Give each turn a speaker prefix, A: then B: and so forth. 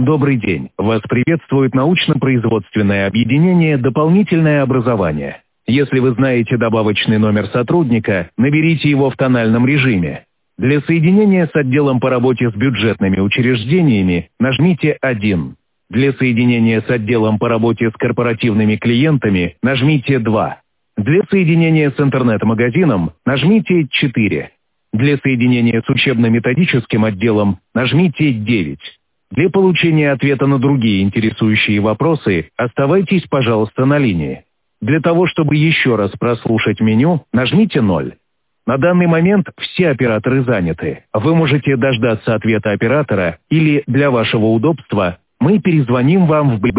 A: Добрый день. Вас приветствует научно-производственное объединение «Дополнительное образование». Если вы знаете добавочный номер сотрудника, наберите его в тональном режиме. Для соединения с отделом по работе с бюджетными учреждениями нажмите 1. Для соединения с отделом по работе с корпоративными клиентами нажмите 2. Для соединения с интернет-магазином нажмите 4. Для соединения с учебно-методическим отделом нажмите 9. Для получения ответа на другие интересующие вопросы оставайтесь, пожалуйста, на линии. Для того, чтобы еще раз прослушать меню, нажмите 0. На данный момент все операторы заняты. Вы можете дождаться ответа оператора или, для вашего удобства, мы перезвоним вам в